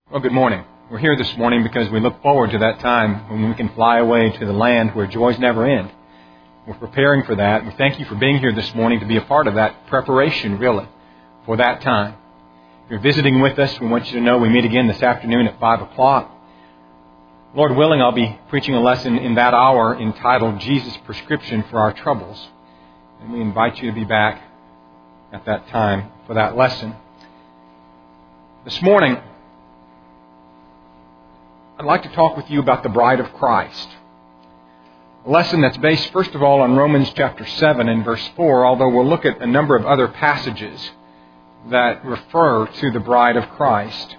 Well, good morning. We're here this morning because we look forward to that time when we can fly away to the land where joys never end. We're preparing for that. We thank you for being here this morning to be a part of that preparation, really, for that time. If you're visiting with us, we want you to know we meet again this afternoon at 5 o'clock. Lord willing, I'll be preaching a lesson in that hour entitled Jesus' Prescription for Our Troubles. And we invite you to be back at that time for that lesson. This morning, I'd like to talk with you about the bride of Christ. A lesson that's based, first of all, on Romans chapter 7 and verse 4, although we'll look at a number of other passages that refer to the bride of Christ.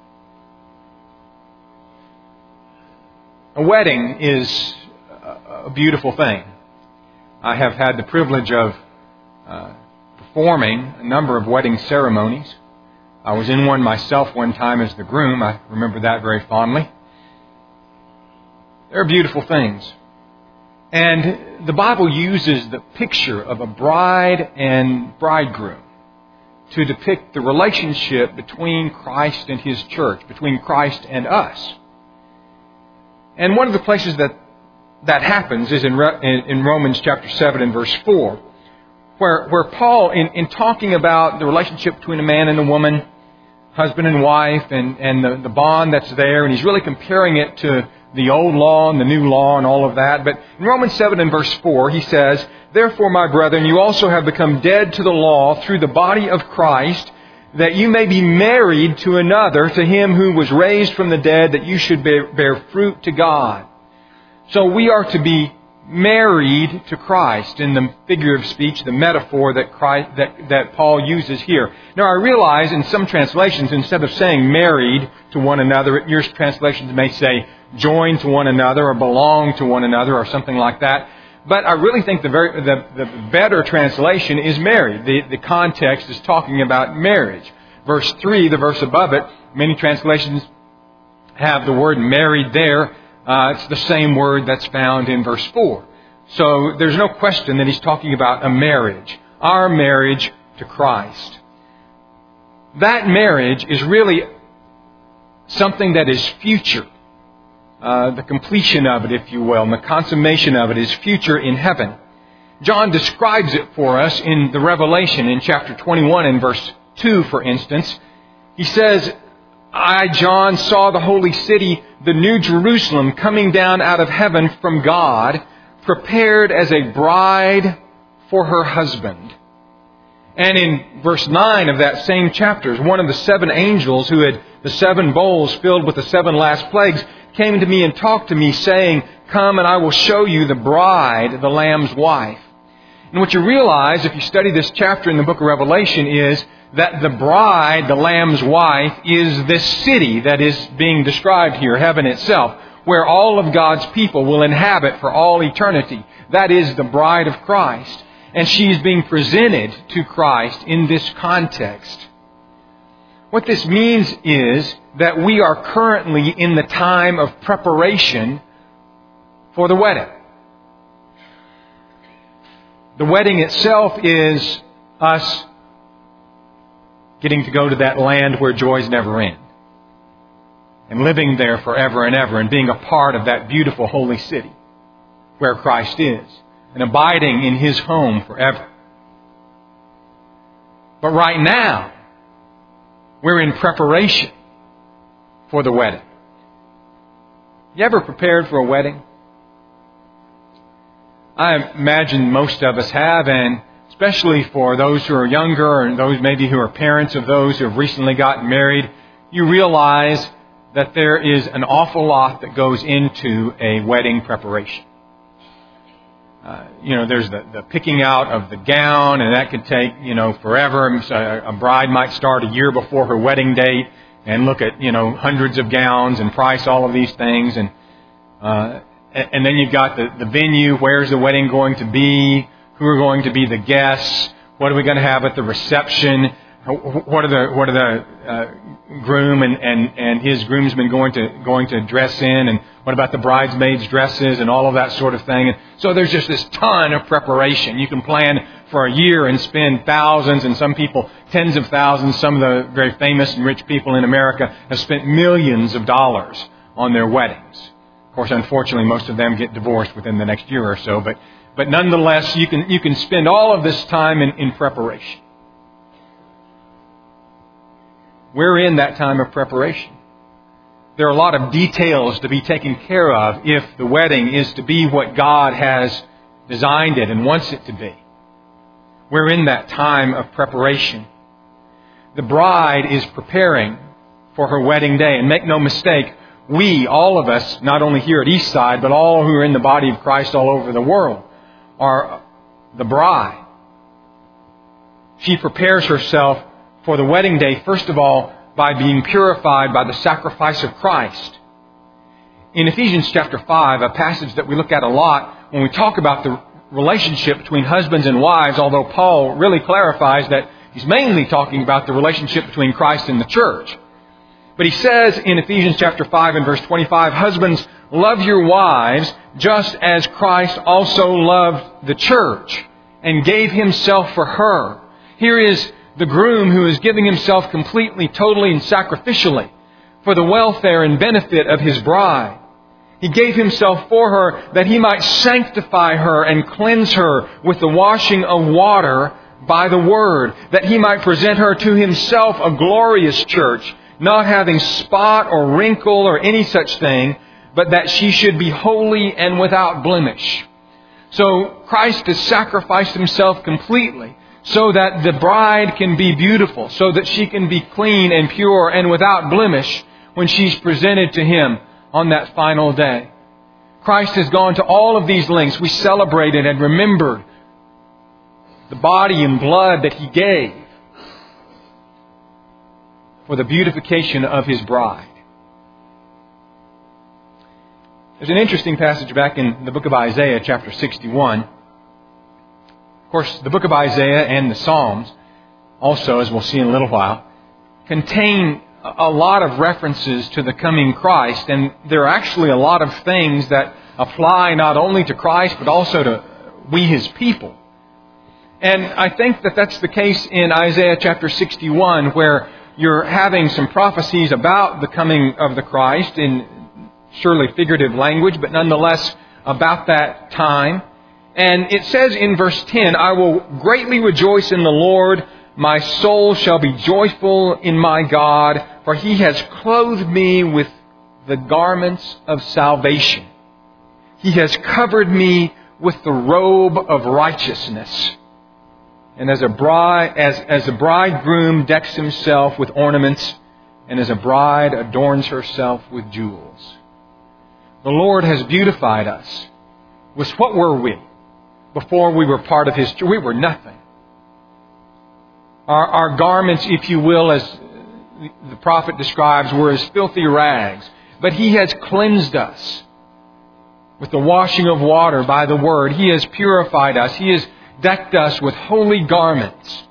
A wedding is a beautiful thing. I have had the privilege of performing a number of wedding ceremonies. I was in one myself one time as the groom. I remember that very fondly. They're beautiful things. And the Bible uses the picture of a bride and bridegroom to depict the relationship between Christ and His church, between Christ and us. And one of the places that happens is in Romans chapter 7 and verse 4, where Paul, in talking about the relationship between a man and a woman, husband and wife, and the bond that's there, and he's really comparing it to the old law and the new law and all of that. But in Romans 7 and verse 4, he says, "Therefore, my brethren, you also have become dead to the law through the body of Christ, that you may be married to another, to Him who was raised from the dead, that you should bear fruit to God." So we are to be married to Christ, in the figure of speech, the metaphor that Paul uses here. Now I realize in some translations, instead of saying married to one another, your translations may say joined to one another or belong to one another or something like that. But I really think the better translation is married. The context is talking about marriage. Verse 3, the verse above it, many translations have the word married there. It's the same word that's found in verse 4. So there's no question that he's talking about a marriage. Our marriage to Christ. That marriage is really something that is future. The completion of it, if you will, and the consummation of it is future in heaven. John describes it for us in the Revelation in chapter 21 and verse 2, for instance. He says, "I, John, saw the holy city, the new Jerusalem, coming down out of heaven from God, prepared as a bride for her husband." And in verse 9 of that same chapter, one of the 7 angels who had the 7 bowls filled with the 7 last plagues came to me and talked to me, saying, "Come and I will show you the bride, the Lamb's wife." And what you realize if you study this chapter in the book of Revelation is that the bride, the Lamb's wife, is this city that is being described here, heaven itself, where all of God's people will inhabit for all eternity. That is the bride of Christ. And she is being presented to Christ in this context. What this means is that we are currently in the time of preparation for the wedding. The wedding itself is us getting to go to that land where joys never end. And living there forever and ever and being a part of that beautiful holy city where Christ is. And abiding in His home forever. But right now, we're in preparation for the wedding. You ever prepared for a wedding? I imagine most of us have, and especially for those who are younger and those maybe who are parents of those who have recently gotten married, you realize that there is an awful lot that goes into a wedding preparation. There's the picking out of the gown, and that could take, forever. A bride might start a year before her wedding date and look at, hundreds of gowns and price all of these things. And then you've got the venue. Where's the wedding going to be? Who are going to be the guests? What are we going to have at the reception? What are the groom and his groomsmen going to dress in, and what about the bridesmaids' dresses and all of that sort of thing? And so there's just this ton of preparation. You can plan for a year and spend thousands, and some people tens of thousands. Some of the very famous and rich people in America have spent millions of dollars on their weddings. Of course, unfortunately, most of them get divorced within the next year or so, but nonetheless, you can spend all of this time in preparation. We're in that time of preparation. There are a lot of details to be taken care of if the wedding is to be what God has designed it and wants it to be. We're in that time of preparation. The bride is preparing for her wedding day. And make no mistake, we, all of us, not only here at Eastside, but all who are in the body of Christ all over the world, are the bride. She prepares herself for the wedding day, first of all, by being purified by the sacrifice of Christ. In Ephesians chapter 5, a passage that we look at a lot when we talk about the relationship between husbands and wives, although Paul really clarifies that he's mainly talking about the relationship between Christ and the church. But he says in Ephesians chapter 5 and verse 25, "Husbands, love your wives just as Christ also loved the church and gave himself for her." Here is the groom who is giving himself completely, totally, and sacrificially for the welfare and benefit of his bride. He gave himself for her that he might sanctify her and cleanse her with the washing of water by the word, that he might present her to himself a glorious church, not having spot or wrinkle or any such thing, but that she should be holy and without blemish. So Christ has sacrificed himself completely so that the bride can be beautiful, so that she can be clean and pure and without blemish when she's presented to him on that final day. Christ has gone to all of these lengths. We celebrated and remembered the body and blood that he gave for the beautification of his bride. There's an interesting passage back in the book of Isaiah, chapter 61. Of course, the book of Isaiah and the Psalms, also, as we'll see in a little while, contain a lot of references to the coming Christ. And there are actually a lot of things that apply not only to Christ, but also to we, his people. And I think that that's the case in Isaiah chapter 61, where you're having some prophecies about the coming of the Christ in surely figurative language, but nonetheless about that time. And it says in verse 10, "I will greatly rejoice in the Lord. My soul shall be joyful in my God, for he has clothed me with the garments of salvation. He has covered me with the robe of righteousness." And as a bridegroom decks himself with ornaments, and as a bride adorns herself with jewels. The Lord has beautified us. What were we before we were part of his church? We were nothing. Our garments, if you will, as the prophet describes, were as filthy rags. But he has cleansed us with the washing of water by the word. He has purified us. He has decked us with holy garments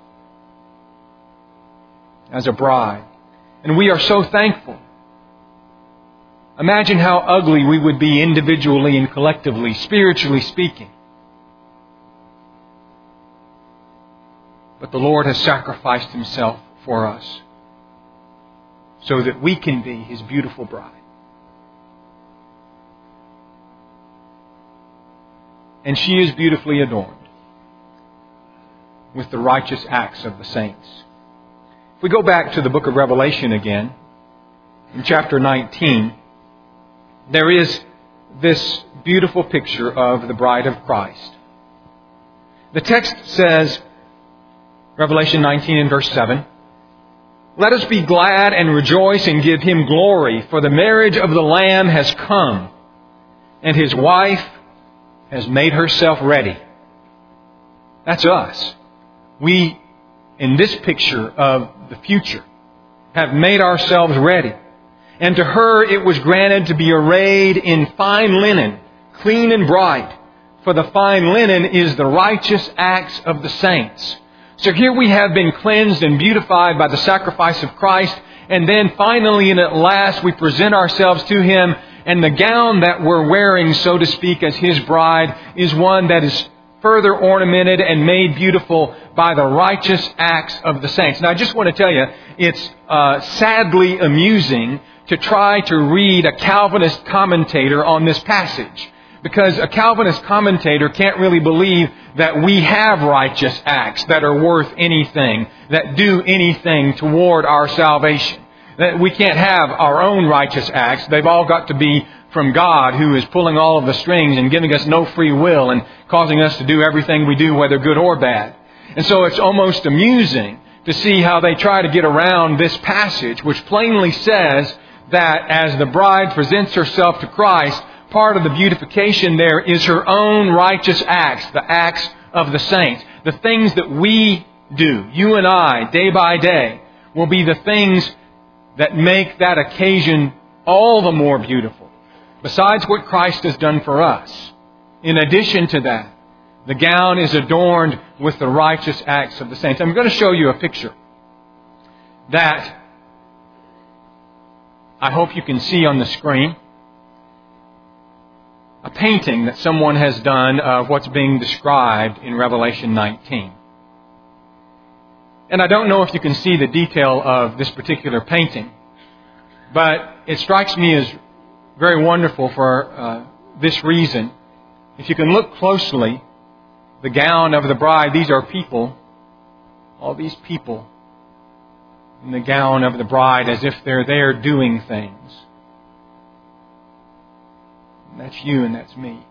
as a bride. And we are so thankful. Imagine how ugly we would be individually and collectively, spiritually speaking. But the Lord has sacrificed himself for us so that we can be his beautiful bride. And she is beautifully adorned with the righteous acts of the saints. If we go back to the book of Revelation again, in chapter 19, there is this beautiful picture of the bride of Christ. The text says, Revelation 19 and verse 7, "Let us be glad and rejoice and give him glory, for the marriage of the Lamb has come, and his wife has made herself ready." That's us. We, in this picture of the future, have made ourselves ready. And to her it was granted to be arrayed in fine linen, clean and bright, for the fine linen is the righteous acts of the saints. So here we have been cleansed and beautified by the sacrifice of Christ, and then finally and at last we present ourselves to him, and the gown that we're wearing, so to speak, as his bride, is one that is further ornamented and made beautiful by the righteous acts of the saints. Now, I just want to tell you, it's sadly amusing to try to read a Calvinist commentator on this passage, because a Calvinist commentator can't really believe that we have righteous acts that are worth anything, that do anything toward our salvation. That we can't have our own righteous acts. They've all got to be from God, who is pulling all of the strings and giving us no free will and causing us to do everything we do, whether good or bad. And so it's almost amusing to see how they try to get around this passage, which plainly says that as the bride presents herself to Christ, part of the beautification there is her own righteous acts, the acts of the saints. The things that we do, you and I, day by day, will be the things that make that occasion all the more beautiful. Besides what Christ has done for us, in addition to that, the gown is adorned with the righteous acts of the saints. I'm going to show you a picture that I hope you can see on the screen. A painting that someone has done of what's being described in Revelation 19. And I don't know if you can see the detail of this particular painting, but it strikes me as very wonderful for this reason. If you can look closely, the gown of the bride, these are people, all these people in the gown of the bride as if they're there doing things. And that's you and that's me.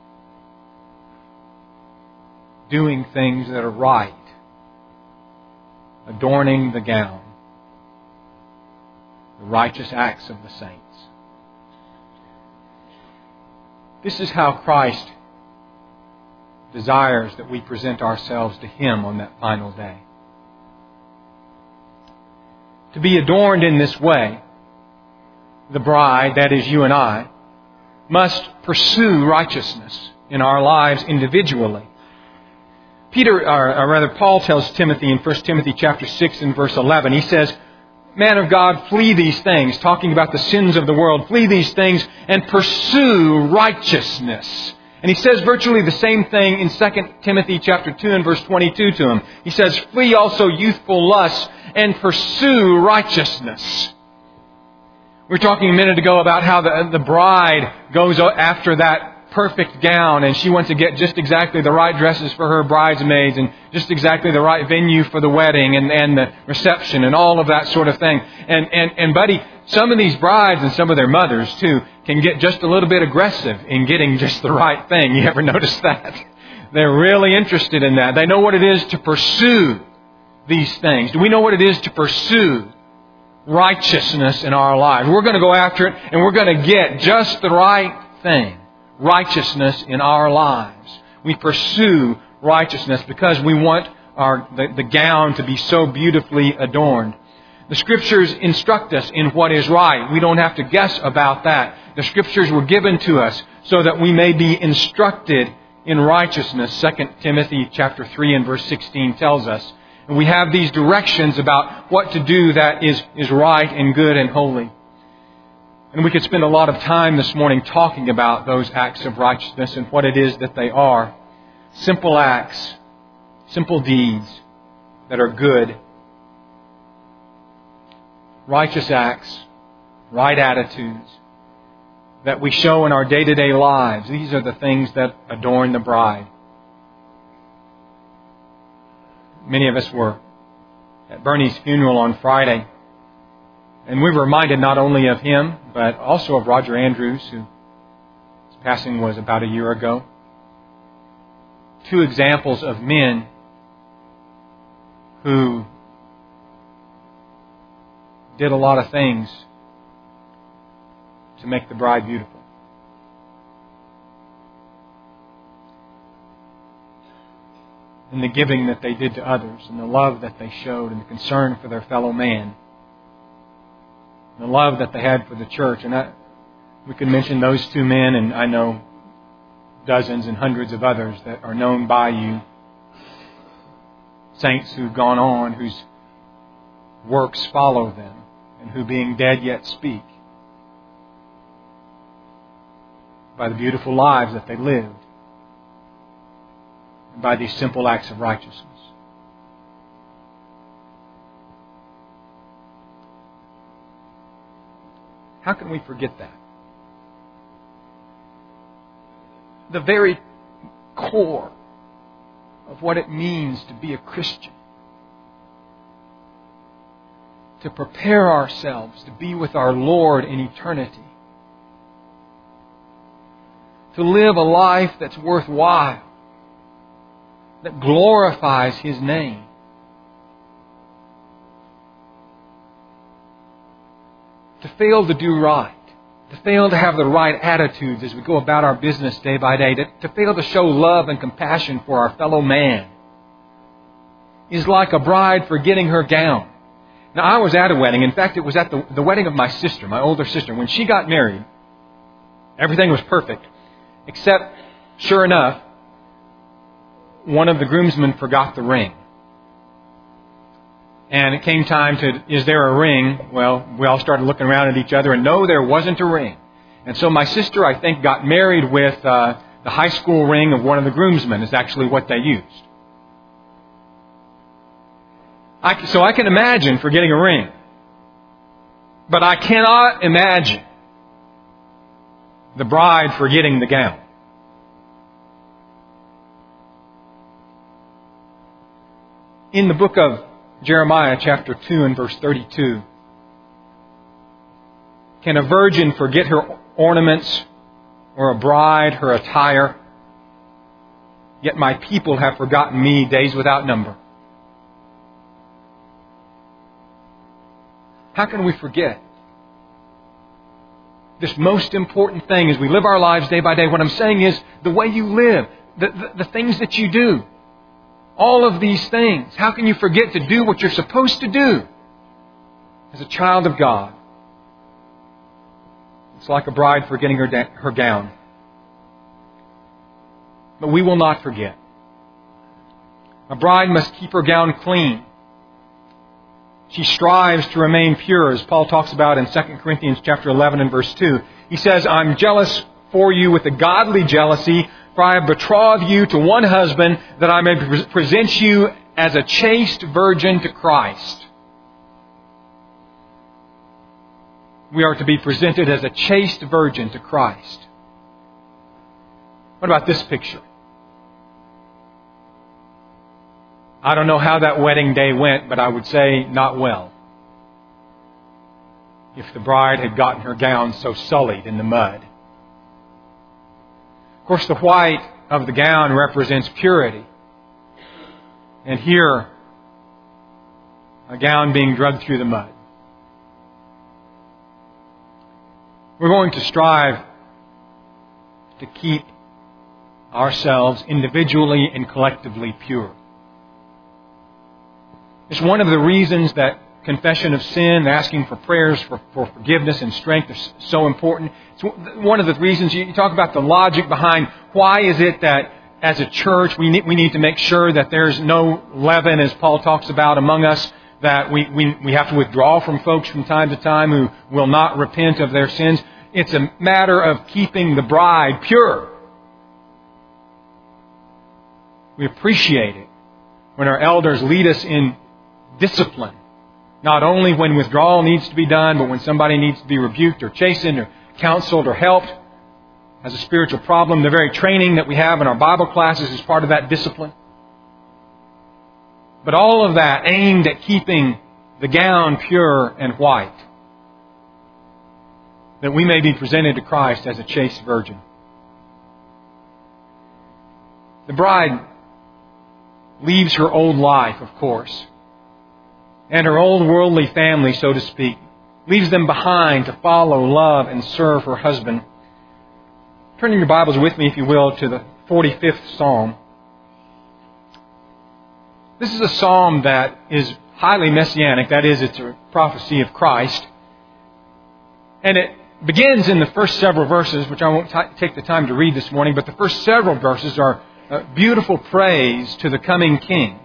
Doing things that are right. Adorning the gown. The righteous acts of the saints. This is how Christ desires that we present ourselves to Him on that final day. To be adorned in this way, the bride, that is you and I, must pursue righteousness in our lives individually. Paul tells Timothy in 1 Timothy chapter 6 and verse 11, he says, "Man of God, flee these things," talking about the sins of the world. "Flee these things and pursue righteousness." And he says virtually the same thing in 2 Timothy chapter 2 and verse 22 to him. He says, "Flee also youthful lusts and pursue righteousness." We were talking a minute ago about how the bride goes after that perfect gown, and she wants to get just exactly the right dresses for her bridesmaids and just exactly the right venue for the wedding and the reception and all of that sort of thing. And buddy, some of these brides and some of their mothers too can get just a little bit aggressive in getting just the right thing. You ever notice that? They're really interested in that. They know what it is to pursue these things. Do we know what it is to pursue righteousness in our lives? We're going to go after it and we're going to get just the right thing. Righteousness in our lives. We pursue righteousness because we want the gown to be so beautifully adorned. The Scriptures instruct us in what is right. We don't have to guess about that. The Scriptures were given to us so that we may be instructed in righteousness. 2 Timothy chapter 3 and verse 16 tells us. And we have these directions about what to do that is right and good and holy. And we could spend a lot of time this morning talking about those acts of righteousness and what it is that they are. Simple acts, simple deeds that are good. Righteous acts, right attitudes that we show in our day-to-day lives. These are the things that adorn the bride. Many of us were at Bernie's funeral on Friday. And we were reminded not only of him, but also of Roger Andrews, whose passing was about a year ago. Two examples of men who did a lot of things to make the bride beautiful. And the giving that they did to others, and the love that they showed, and the concern for their fellow man. The love that they had for the church. And we could mention those two men, and I know dozens and hundreds of others that are known by you. Saints who've gone on, whose works follow them, and who being dead yet speak. By the beautiful lives that they lived. and by these simple acts of righteousness. How can we forget that? The very core of what it means to be a Christian. To prepare ourselves to be with our Lord in eternity. To live a life that's worthwhile. That glorifies His name. To fail to do right. To fail to have the right attitudes as we go about our business day by day. To fail to show love and compassion for our fellow man. Is like a bride forgetting her gown. Now, I was at a wedding. In fact, it was at the wedding of my sister, my older sister. When she got married, everything was perfect. Except, sure enough, one of the groomsmen forgot the ring. And it came time to, is there a ring? Well, we all started looking around at each other, and no, there wasn't a ring. And so my sister, I think, got married with the high school ring of one of the groomsmen, is actually what they used. So I can imagine forgetting a ring. But I cannot imagine the bride forgetting the gown. In the book of Jeremiah chapter 2 and verse 32, can a virgin forget her ornaments or a bride her attire? Yet my people have forgotten me days without number. How can we forget this most important thing as we live our lives day by day? What I'm saying is the way you live, the things that you do, all of these things. How can you forget to do what you're supposed to do as a child of God? It's like a bride forgetting her gown. But we will not forget. A bride must keep her gown clean. She strives to remain pure, as Paul talks about in 2 Corinthians chapter 11 and verse 2. He says, I'm jealous for you with a godly jealousy, for I have betrothed you to one husband, that I may present you as a chaste virgin to Christ. We are to be presented as a chaste virgin to Christ. What about this picture? I don't know how that wedding day went, but I would say not well. If the bride had gotten her gown so sullied in the mud. Of course, the white of the gown represents purity. And here, a gown being dragged through the mud. We're going to strive to keep ourselves individually and collectively pure. It's one of the reasons that confession of sin, asking for prayers for forgiveness and strength is so important. It's one of the reasons you talk about the logic behind why is it that as a church we need to make sure that there's no leaven, as Paul talks about, among us, that we have to withdraw from folks from time to time who will not repent of their sins. It's a matter of keeping the bride pure. We appreciate it when our elders lead us in discipline. Not only when withdrawal needs to be done, but when somebody needs to be rebuked or chastened or counseled or helped, has a spiritual problem. The very training that we have in our Bible classes is part of that discipline. But all of that aimed at keeping the gown pure and white, that we may be presented to Christ as a chaste virgin. The bride leaves her old life, of course, and her old worldly family, so to speak, leaves them behind to follow, love, and serve her husband. Turn in your Bibles with me, if you will, to the 45th Psalm. This is a psalm that is highly messianic. That is, it's a prophecy of Christ. And it begins in the first several verses, which I won't take the time to read this morning, but the first several verses are beautiful praise to the coming King.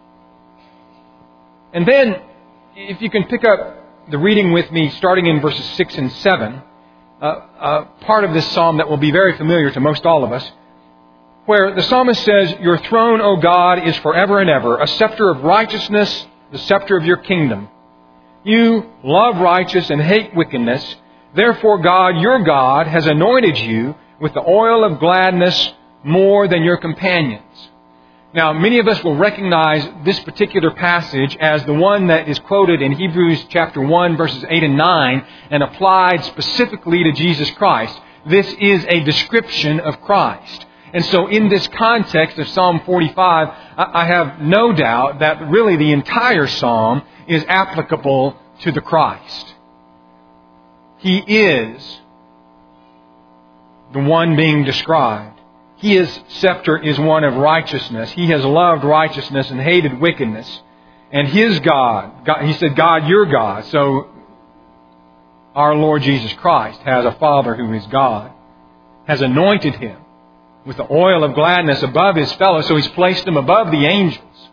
And then, if you can pick up the reading with me, starting in verses 6 and 7, part of this psalm that will be very familiar to most all of us. where the psalmist says, "Your throne, O God, is forever and ever, a scepter of righteousness, the scepter of your kingdom. You love righteousness and hate wickedness. Therefore God, your God, has anointed you with the oil of gladness more than your companions." Now, many of us will recognize this particular passage as the one that is quoted in Hebrews chapter 1, verses 8 and 9, and applied specifically to Jesus Christ. This is a description of Christ. And so in this context of Psalm 45, I have no doubt that really the entire psalm is applicable to the Christ. He is the one being described. His scepter is one of righteousness. He has loved righteousness and hated wickedness. And His God, He said, "God, your God." So our Lord Jesus Christ has a Father who is God, has anointed Him with the oil of gladness above His fellows, so He's placed Him above the angels.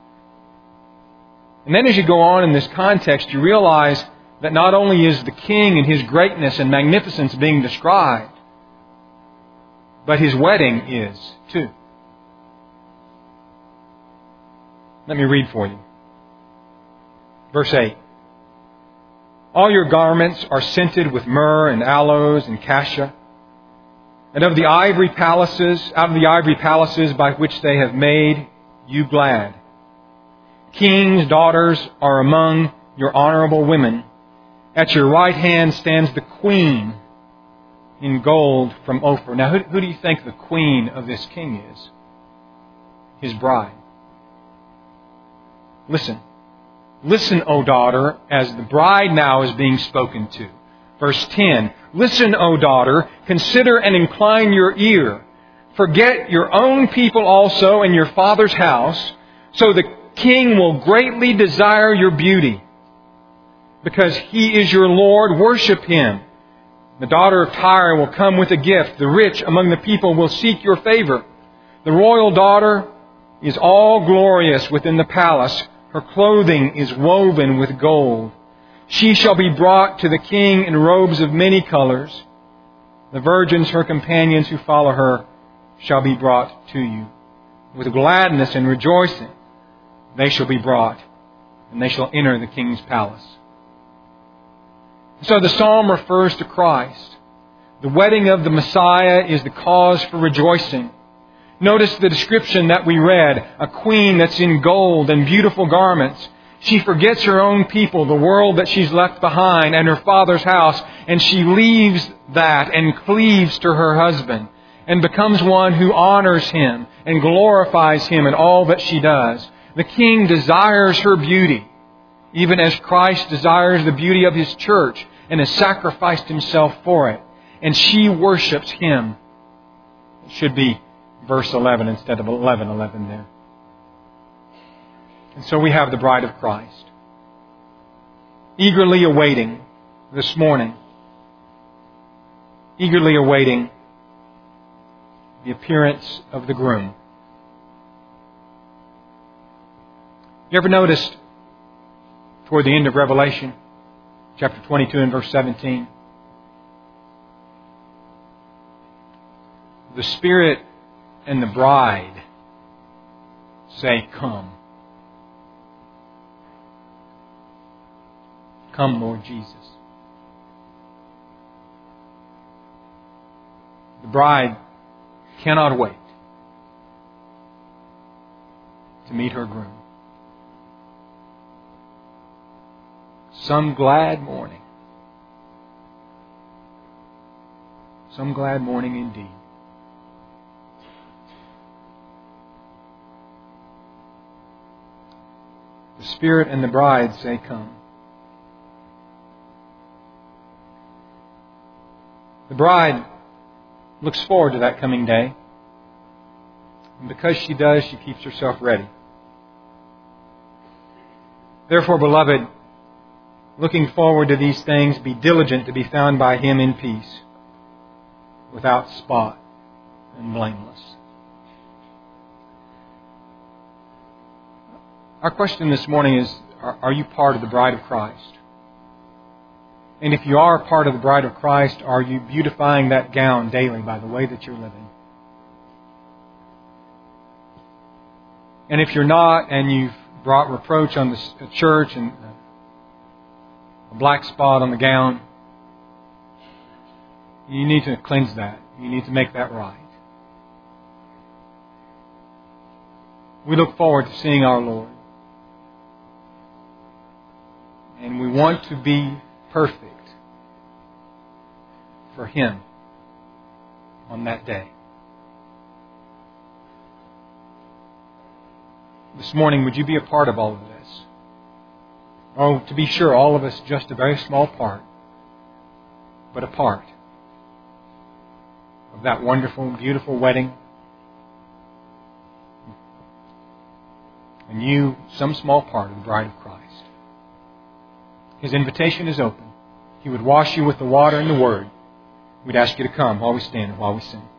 And then as you go on in this context, you realize that not only is the King and His greatness and magnificence being described, but His wedding is too. Let me read for you. Verse 8. "All your garments are scented with myrrh and aloes and cassia, and out of the ivory palaces by which they have made you glad. Kings' daughters are among your honorable women. At your right hand stands the queen in gold from Ophir." Now, who do you think the queen of this king is? His bride. Listen. Listen, O daughter, as the bride now is being spoken to. Verse 10. "Listen, O daughter, consider and incline your ear. Forget your own people also and your father's house, so the king will greatly desire your beauty. Because He is your Lord, worship Him. The daughter of Tyre will come with a gift. The rich among the people will seek your favor. The royal daughter is all glorious within the palace. Her clothing is woven with gold. She shall be brought to the king in robes of many colors. The virgins, her companions who follow her, shall be brought to you. With gladness and rejoicing they shall be brought, and they shall enter the king's palace." So the psalm refers to Christ. The wedding of the Messiah is the cause for rejoicing. Notice the description that we read, a queen that's in gold and beautiful garments. She forgets her own people, the world that she's left behind, and her father's house, and she leaves that and cleaves to her husband and becomes one who honors Him and glorifies Him in all that she does. The king desires her beauty, even as Christ desires the beauty of His church and has sacrificed Himself for it. And she worships Him. It should be verse 11 instead of 11:11 there. And so we have the bride of Christ, eagerly awaiting this morning, eagerly awaiting the appearance of the groom. You ever noticed toward the end of Revelation, chapter 22 and verse 17, the Spirit and the bride say, "Come." Come, Lord Jesus. The bride cannot wait to meet her groom. Some glad morning. Some glad morning indeed. The Spirit and the bride say, "Come." The bride looks forward to that coming day. And because she does, she keeps herself ready. Therefore, beloved, looking forward to these things, be diligent to be found by Him in peace, without spot and blameless. Our question this morning is, are you part of the bride of Christ? And if you are a part of the bride of Christ, are you beautifying that gown daily by the way that you're living? And if you're not, and you've brought reproach on the church and a black spot on the gown, you need to cleanse that. You need to make that right. We look forward to seeing our Lord. And we want to be perfect for Him on that day. This morning, would you be a part of all of this? Oh, to be sure, all of us just a very small part, but a part of that wonderful, beautiful wedding. And you, some small part of the bride of Christ. His invitation is open. He would wash you with the water and the Word. We'd ask you to come while we stand and while we sing.